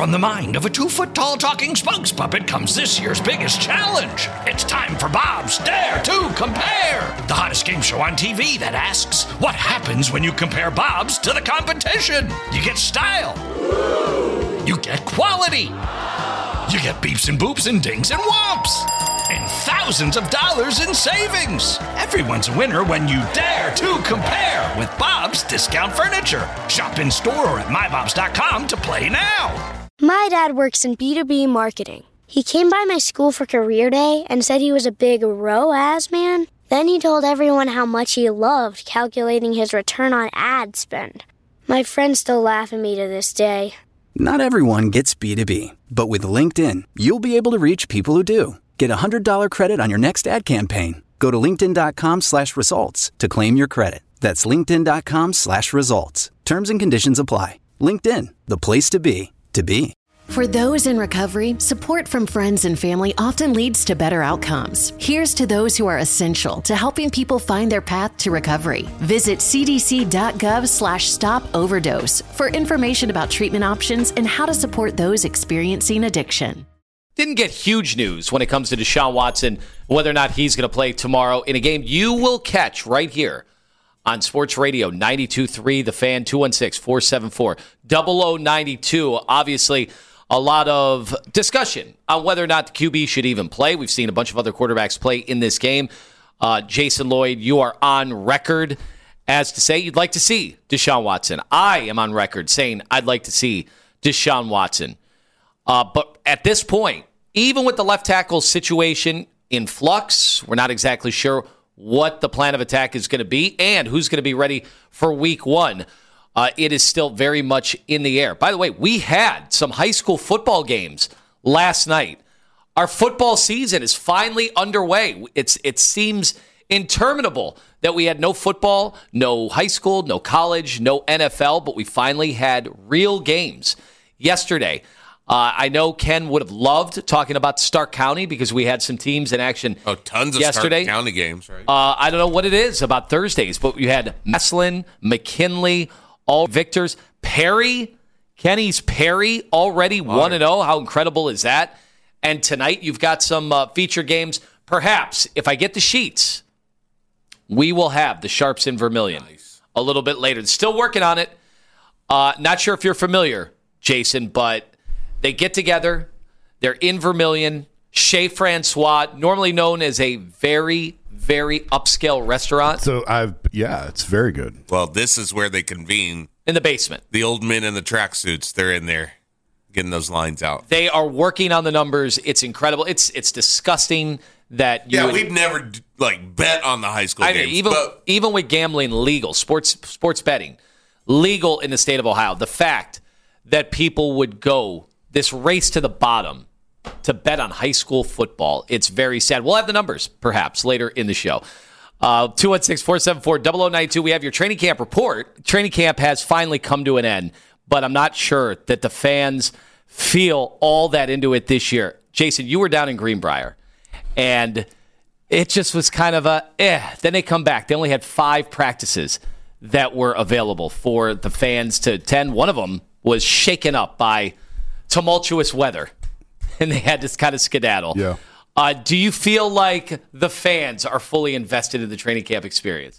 From the mind of a 2-foot-tall talking spokes puppet comes this year's biggest challenge. It's time for Bob's Dare to Compare, the hottest game show on TV that asks, what happens when you compare Bob's to the competition? You get style. You get quality. You get beeps and boops and dings and whomps. And thousands of dollars in savings. Everyone's a winner when you dare to compare with Bob's Discount Furniture. Shop in store or at mybobs.com to play now. My dad works in B2B marketing. He came by my school for career day and said he was a big ROAS man. Then he told everyone how much he loved calculating his return on ad spend. My friends still laugh at me to this day. Not everyone gets B2B, but with LinkedIn, you'll be able to reach people who do. Get a $100 credit on your next ad campaign. Go to linkedin.com/results to claim your credit. That's linkedin.com/results. Terms and conditions apply. LinkedIn, the place to be, to be. For those in recovery, support from friends and family often leads to better outcomes. Here's to those who are essential to helping people find their path to recovery. Visit cdc.gov/stop-overdose for information about treatment options and how to support those experiencing addiction. Didn't get huge news when it comes to Deshaun Watson, whether or not he's going to play tomorrow in a game you will catch right here on Sports Radio 92.3, The Fan, 216-474-0092. Obviously, a lot of discussion on whether or not the QB should even play. We've seen a bunch of other quarterbacks play in this game. Jason Lloyd, you are on record as to say you'd like to see Deshaun Watson. I am on record saying I'd like to see Deshaun Watson. But at this point, even with the left tackle situation in flux, we're not exactly sure what the plan of attack is going to be and who's going to be ready for week one. It is still very much in the air. By the way, we had some high school football games last night. Our football season is finally underway. It seems interminable that we had no football, no high school, no college, no NFL, but we finally had real games yesterday. I know Ken would have loved talking about Stark County because we had some teams in action tons of yesterday. Stark County games, right? I don't know what it is about Thursdays, but you had Massillon, McKinley, all victors. Kenny's Perry already 1-0. How incredible is that? And tonight you've got some feature games. Perhaps, if I get the sheets, we will have the Sharps in Vermilion a little bit later. Still working on it. Not sure if you're familiar, Jason, but they get together. They're in Vermilion. Chez Francois, normally known as a very, very upscale restaurant. So it's very good. Well, this is where they convene. In the basement. The old men in the tracksuits, they're in there getting those lines out. They are working on the numbers. It's incredible. It's disgusting that we've never bet on the high school games. Even with gambling legal, sports betting legal in the state of Ohio, the fact that people would go this race to the bottom to bet on high school football, it's very sad. We'll have the numbers, perhaps, later in the show. 216-474-0092. We have your training camp report. Training camp has finally come to an end, but I'm not sure that the fans feel all that into it this year. Jason, you were down in Greenbrier, and it just was kind of Then they come back. They only had 5 practices that were available for the fans to attend. One of them was shaken up by tumultuous weather, and they had to kind of skedaddle. Yeah. Do you feel like the fans are fully invested in the training camp experience?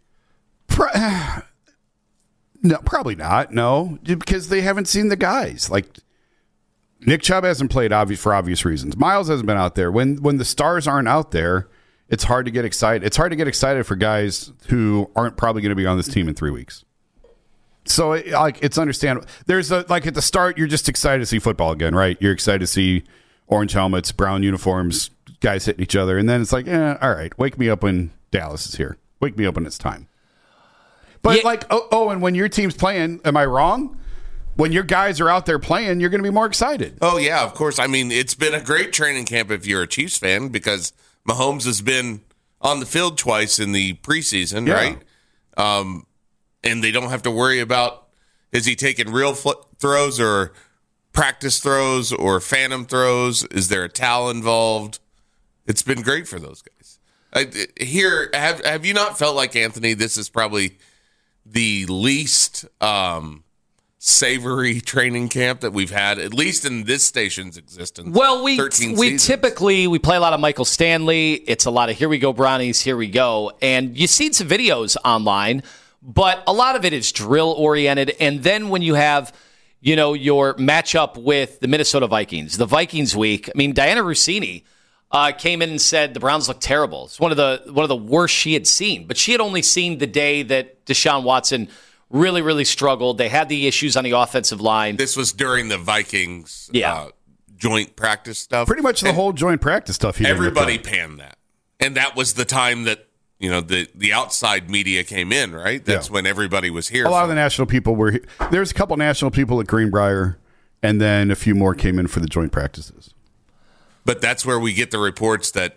No, probably not. No, because they haven't seen the guys. Like Nick Chubb hasn't played for obvious reasons. Miles hasn't been out there. When the stars aren't out there, it's hard to get excited. It's hard to get excited for guys who aren't probably going to be on this team in 3 weeks. So it's understandable. There's at the start, you're just excited to see football again, right? You're excited to see orange helmets, brown uniforms, guys hitting each other. And then it's like, all right, wake me up when Dallas is here. Wake me up when it's time. But and when your team's playing, am I wrong? When your guys are out there playing, you're going to be more excited. Oh, yeah, of course. I mean, it's been a great training camp if you're a Chiefs fan because Mahomes has been on the field twice in the preseason, right? And they don't have to worry about, is he taking real throws or practice throws or phantom throws? Is there a towel involved? It's been great for those guys. Have you not felt like, Anthony, this is probably the least savory training camp that we've had, at least in this station's existence. Well, we seasons. typically play a lot of Michael Stanley. It's a lot of here we go, Brownies, here we go. And you've seen some videos online, but a lot of it is drill-oriented. And then when you have, your matchup with the Minnesota Vikings, the Vikings week, I mean, Diana Rossini came in and said the Browns look terrible. It's one of the worst she had seen. But she had only seen the day that Deshaun Watson really, really struggled. They had the issues on the offensive line. This was during the Vikings joint practice stuff. Pretty much the whole joint practice stuff. Everybody panned that. And that was the time that, the outside media came in, right? That's when everybody was here. A lot of the national people were here. There's a couple national people at Greenbrier, and then a few more came in for the joint practices. But that's where we get the reports that,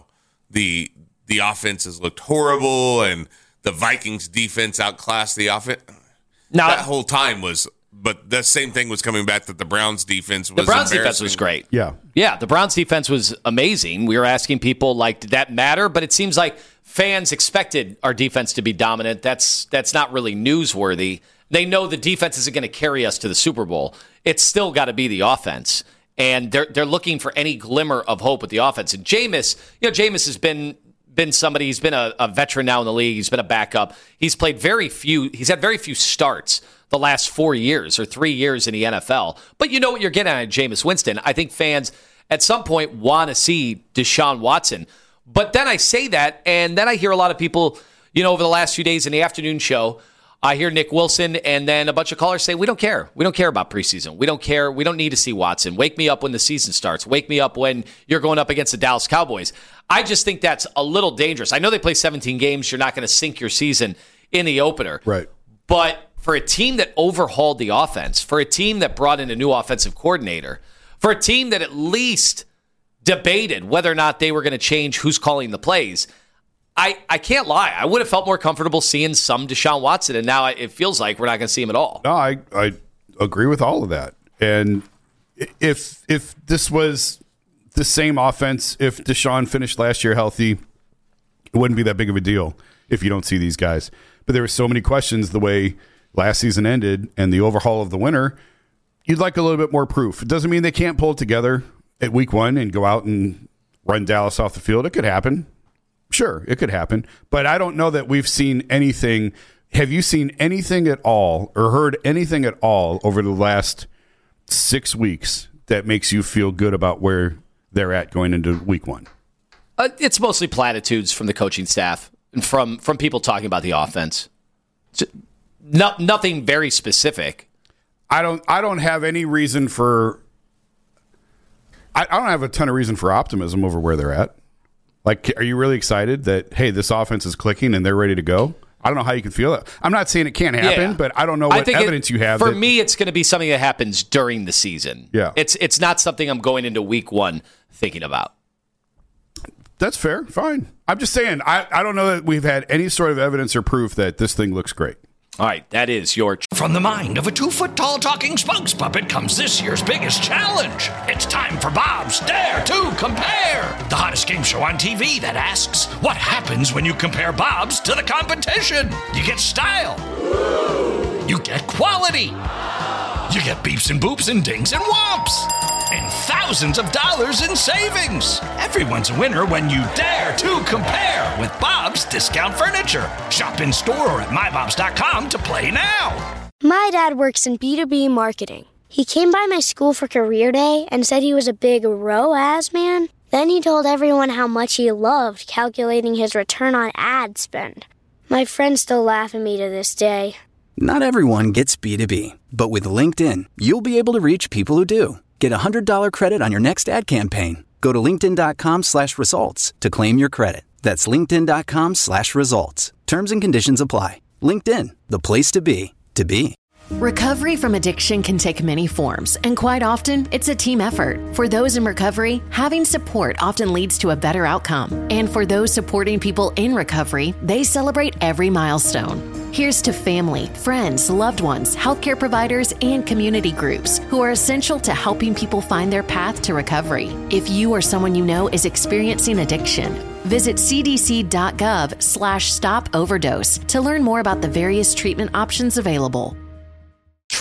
the offenses looked horrible and the Vikings defense outclassed the offense. Now, that whole time was, but the same thing was coming back that the Browns defense was The Browns defense was great. Yeah. Yeah, the Browns defense was amazing. We were asking people, did that matter? But it seems like fans expected our defense to be dominant. That's not really newsworthy. They know the defense isn't going to carry us to the Super Bowl. It's still got to be the offense. And they're looking for any glimmer of hope with the offense. And Jameis, Jameis has been somebody, he's been a veteran now in the league. He's been a backup. He's had very few starts the last 4 years or 3 years in the NFL. But you know what you're getting at Jameis Winston. I think fans at some point want to see Deshaun Watson. But then I say that, and then I hear a lot of people, over the last few days in the afternoon show, I hear Nick Wilson and then a bunch of callers say, we don't care. We don't care about preseason. We don't care. We don't need to see Watson. Wake me up when the season starts. Wake me up when you're going up against the Dallas Cowboys. I just think that's a little dangerous. I know they play 17 games. You're not going to sink your season in the opener. Right. But for a team that overhauled the offense, for a team that brought in a new offensive coordinator, for a team that at least debated whether or not they were going to change who's calling the plays, I can't lie. I would have felt more comfortable seeing some Deshaun Watson, and now it feels like we're not going to see him at all. No, I agree with all of that. And if this was the same offense, if Deshaun finished last year healthy, it wouldn't be that big of a deal if you don't see these guys. But there were so many questions the way last season ended and the overhaul of the winter. You'd like a little bit more proof. It doesn't mean they can't pull it together at week one and go out and run Dallas off the field. It could happen. Sure, it could happen. But I don't know that we've seen anything. Have you seen anything at all or heard anything at all over the last 6 weeks that makes you feel good about where they're at going into week one? It's mostly platitudes from the coaching staff and from people talking about the offense. Nothing very specific. I don't have any reason for. I don't have a ton of reason for optimism over where they're at. Like, are you really excited that, hey, this offense is clicking and they're ready to go? I don't know how you can feel that. I'm not saying it can't happen, but I don't know what evidence you have. For me, it's going to be something that happens during the season. Yeah. It's not something I'm going into week one thinking about. That's fair. Fine. I'm just saying, I don't know that we've had any sort of evidence or proof that this thing looks great. All right, that is your... From the mind of a 2-foot-tall talking spokes puppet comes this year's biggest challenge. It's time for Bob's Dare to Compare, the hottest game show on TV that asks, what happens when you compare Bob's to the competition? You get style. You get quality. You get beeps and boops and dings and whomps. And thousands of dollars in savings. Everyone's a winner when you dare to compare with Bob's Discount Furniture. Shop in store or at mybobs.com to play now. My dad works in B2B marketing. He came by my school for career day and said he was a big ROAS man. Then he told everyone how much he loved calculating his return on ad spend. My friends still laugh at me to this day. Not everyone gets B2B, but with LinkedIn, you'll be able to reach people who do. Get a $100 credit on your next ad campaign. Go to linkedin.com/results to claim your credit. That's linkedin.com/results. Terms and conditions apply. LinkedIn, the place to be, to be. Recovery from addiction can take many forms, and quite often, it's a team effort. For those in recovery, having support often leads to a better outcome. And for those supporting people in recovery, they celebrate every milestone. Here's to family, friends, loved ones, healthcare providers, and community groups who are essential to helping people find their path to recovery. If you or someone you know is experiencing addiction, visit cdc.gov/stop overdose to learn more about the various treatment options available.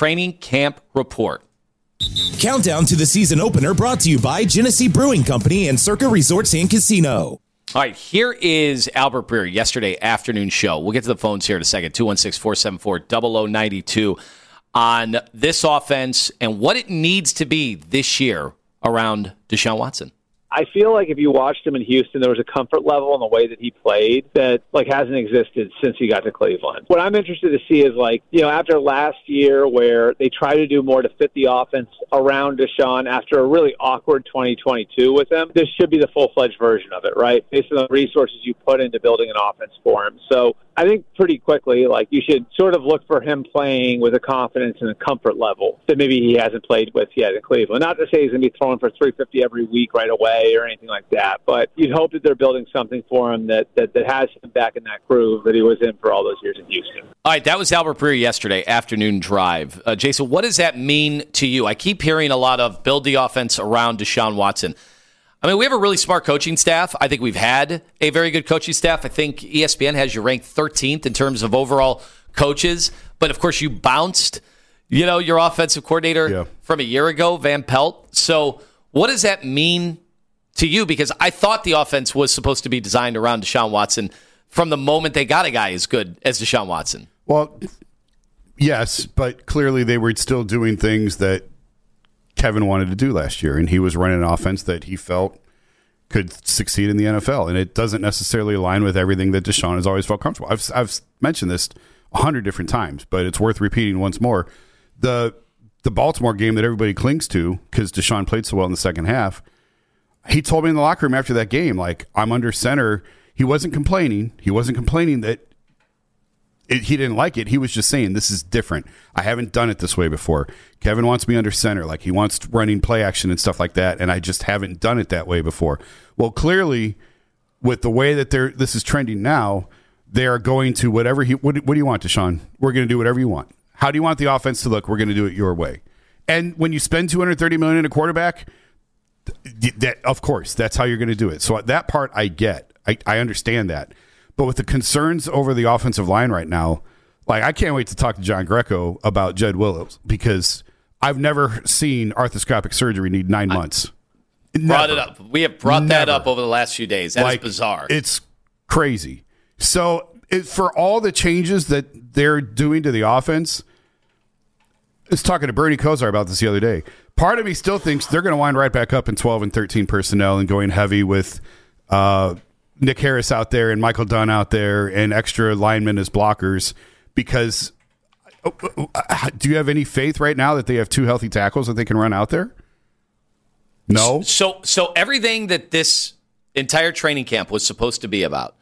training camp report. Countdown to the season opener brought to you by Genesee Brewing Company and Circa Resorts and Casino. All right, here is Albert Breer, yesterday afternoon show. We'll get to the phones here in a second, 216-474-0092, on this offense and what it needs to be this year around Deshaun Watson. I feel like if you watched him in Houston, there was a comfort level in the way that he played that hasn't existed since he got to Cleveland. What I'm interested to see is after last year where they tried to do more to fit the offense around Deshaun after a really awkward 2022 with him, this should be the full-fledged version of it, right? Based on the resources you put into building an offense for him. So I think pretty quickly, you should sort of look for him playing with a confidence and a comfort level that maybe he hasn't played with yet in Cleveland. Not to say he's going to be throwing for 350 every week right away or anything like that, but you'd hope that they're building something for him that has him back in that groove that he was in for all those years in Houston. All right, that was Albert Breer yesterday, afternoon drive. Jason, what does that mean to you? I keep hearing a lot of build the offense around Deshaun Watson. I mean, we have a really smart coaching staff. I think we've had a very good coaching staff. I think ESPN has you ranked 13th in terms of overall coaches. But, of course, you bounced, your offensive coordinator from a year ago, Van Pelt. So what does that mean to you? Because I thought the offense was supposed to be designed around Deshaun Watson from the moment they got a guy as good as Deshaun Watson. Well, yes, but clearly they were still doing things that Kevin wanted to do last year, and he was running an offense that he felt could succeed in the NFL, and it doesn't necessarily align with everything that Deshaun has always felt comfortable. I've mentioned this 100 different times, but it's worth repeating once more. The Baltimore game that everybody clings to because Deshaun played so well in the second half, he told me in the locker room after that game, I'm under center. He wasn't complaining. He wasn't complaining that he didn't like it. He was just saying, this is different. I haven't done it this way before. Kevin wants me under center. He wants running play action and stuff like that, and I just haven't done it that way before. Well, clearly, with the way that this is trending now, they are going to whatever what do you want, Deshaun? We're going to do whatever you want. How do you want the offense to look? We're going to do it your way. And when you spend $230 million in a quarterback, that, of course, that's how you're going to do it. So that part I get. I understand that. But with the concerns over the offensive line right now, I can't wait to talk to John Greco about Jed Willows because I've never seen arthroscopic surgery need 9 months. Brought it up. We have brought that up over the last few days. That is bizarre. It's crazy. So for all the changes that they're doing to the offense, I was talking to Bernie Kosar about this the other day. Part of me still thinks they're going to wind right back up in 12 and 13 personnel and going heavy with Nick Harris out there and Michael Dunn out there and extra linemen as blockers because do you have any faith right now that they have two healthy tackles that they can run out there? No. So everything that this entire training camp was supposed to be about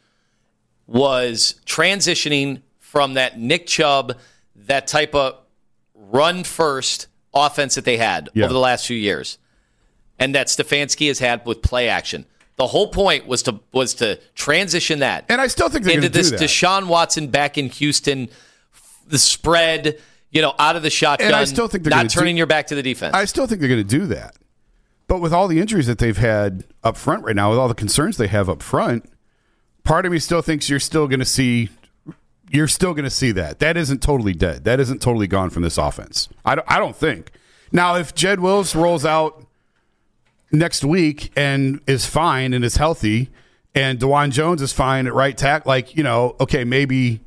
was transitioning from that Nick Chubb, that type of run-first offense that they had over the last few years, and that Stefanski has had with play action. The whole point was to transition that, and I still think they're into going to do this that. Deshaun Watson back in Houston, the spread, out of the shotgun, and I still think they're not turning your back to the defense. I still think they're going to do that, but with all the injuries that they've had up front right now, with all the concerns they have up front, part of me still thinks you're still going to see that. That isn't totally dead. That isn't totally gone from this offense. I don't think. Now, if Jed Wills rolls out next week and is fine and is healthy, and DeJuan Jones is fine at right tackle, okay, maybe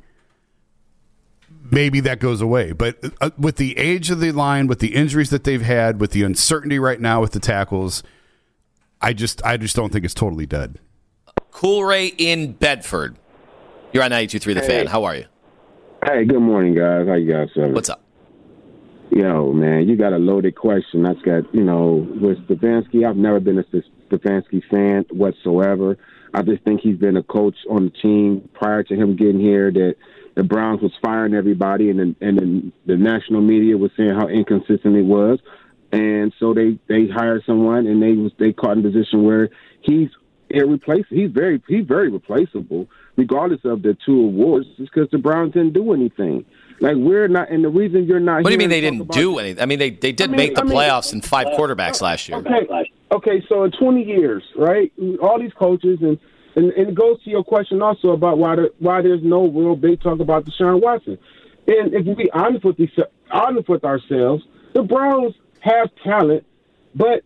that goes away. But with the age of the line, with the injuries that they've had, with the uncertainty right now with the tackles, I just don't think it's totally dead. Cool Ray in Bedford. You're on 92.3 The Fan. How are you? Hey, good morning, guys. How you guys doing? What's up? Yo, man, you got a loaded question. With Stefanski, I've never been a Stefanski fan whatsoever. I just think he's been a coach on the team prior to him getting here that the Browns was firing everybody, and the national media was saying how inconsistent he was. And so they hired someone, and they caught in a position where he's irreplaceable. He's very replaceable, regardless of the two awards, just because the Browns didn't do anything. We're not, and the reason you're not. What do you mean they didn't do anything? I mean, they did make the playoffs in 5 quarterbacks last year. Okay. So in 20 years, right? All these coaches, and it goes to your question also about why there's no real big talk about Deshaun Watson. And if you be honest with honest with ourselves. The Browns have talent, but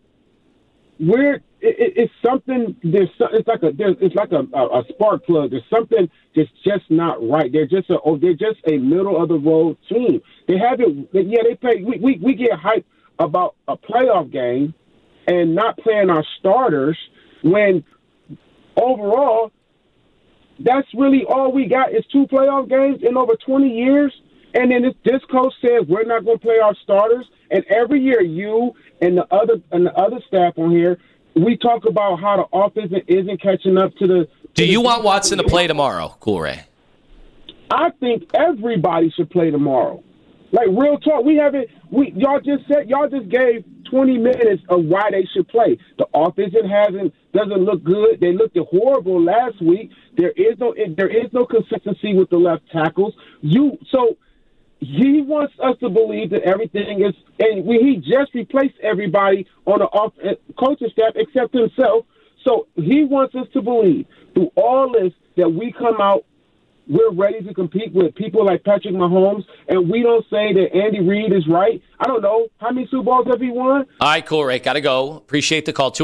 it's something. It's like a spark plug. There's something that's just not right. They're just a middle of the road team. They haven't. Yeah, they play. We get hyped about a playoff game and not playing our starters when overall that's really all we got is 2 playoff games in over 20 years. And then this coach says we're not going to play our starters. And every year, you and the other staff on here, we talk about how the offense isn't catching up to the. Do you want Watson to play tomorrow, Cool Ray? I think everybody should play tomorrow. Like, real talk, y'all just gave 20 minutes of why they should play. The offense doesn't look good. They looked horrible last week. There is no consistency with the left tackles. So he wants us to believe that everything is, and he just replaced everybody on the coaching staff except himself. So he wants us to believe through all this that we come out, we're ready to compete with people like Patrick Mahomes, and we don't say that Andy Reid is right. I don't know. How many Super Bowls have he won? All right, cool, Ray. Got to go. Appreciate the call.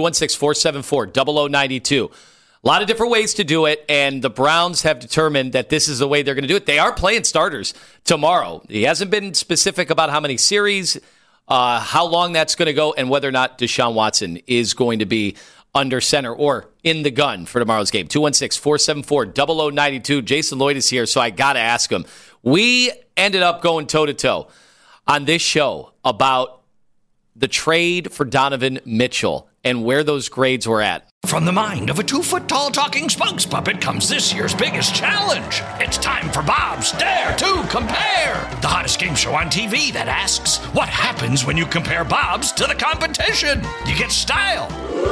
216-474-0092. A lot of different ways to do it, and the Browns have determined that this is the way they're going to do it. They are playing starters tomorrow. He hasn't been specific about how many series, how long that's going to go, and whether or not Deshaun Watson is going to be under center or in the gun for tomorrow's game. 216-474-0092. Jason Lloyd is here, so I got to ask him. We ended up going toe-to-toe on this show about the trade for Donovan Mitchell and where those grades were at. From the mind of a 2-foot-tall talking spokes puppet comes this year's biggest challenge. It's time for Bob's Dare to Compare, the hottest game show on TV that asks, what happens when you compare Bob's to the competition? You get style.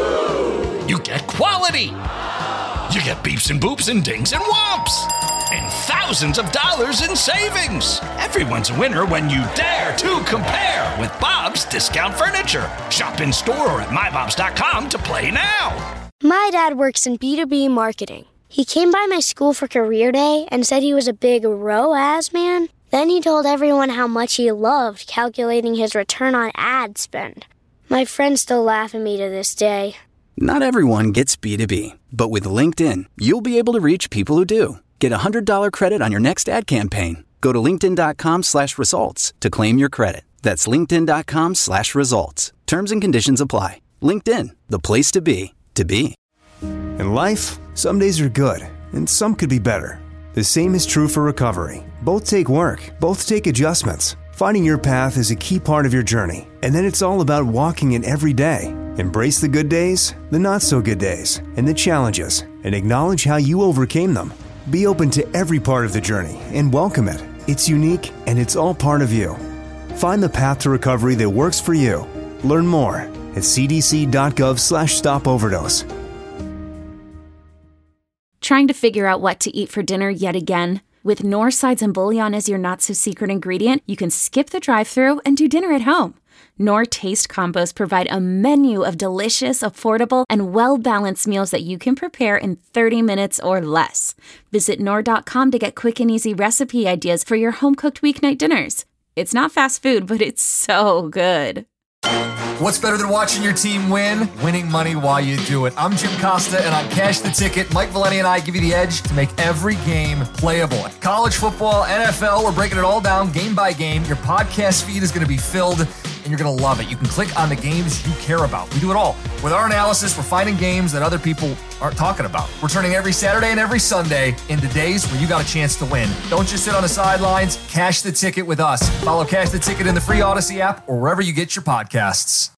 You get quality. You get beeps and boops and dings and whomps. And thousands of dollars in savings. Everyone's a winner when you dare to compare with Bob's Discount Furniture. Shop in store or at mybobs.com to play now. My dad works in B2B marketing. He came by my school for career day and said he was a big ROAS man. Then he told everyone how much he loved calculating his return on ad spend. My friends still laugh at me to this day. Not everyone gets B2B, but with LinkedIn, you'll be able to reach people who do. Get a $100 credit on your next ad campaign. Go to linkedin.com/results to claim your credit. That's linkedin.com/results. Terms and conditions apply. LinkedIn, the place to be, to be. In life, some days are good, and some could be better. The same is true for recovery. Both take work, both take adjustments. Finding your path is a key part of your journey, and then it's all about walking it every day. Embrace the good days, the not-so-good days, and the challenges, and acknowledge how you overcame them. Be open to every part of the journey and welcome it. It's unique, and it's all part of you. Find the path to recovery that works for you. Learn more at cdc.gov/stopoverdose. Trying to figure out what to eat for dinner yet again? With Knorr sides and bouillon as your not-so-secret ingredient, you can skip the drive-thru and do dinner at home. Knorr Taste Combos provide a menu of delicious, affordable, and well-balanced meals that you can prepare in 30 minutes or less. Visit Knorr.com to get quick and easy recipe ideas for your home-cooked weeknight dinners. It's not fast food, but it's so good. What's better than watching your team win? Winning money while you do it. I'm Jim Costa, and on Cash the Ticket, Mike Valeni and I give you the edge to make every game playable. College football, NFL, we're breaking it all down game by game. Your podcast feed is going to be filled, and you're going to love it. You can click on the games you care about. We do it all. With our analysis, we're finding games that other people aren't talking about. We're turning every Saturday and every Sunday into days where you got a chance to win. Don't just sit on the sidelines. Cash the Ticket with us. Follow Cash the Ticket in the free Odyssey app or wherever you get your podcasts.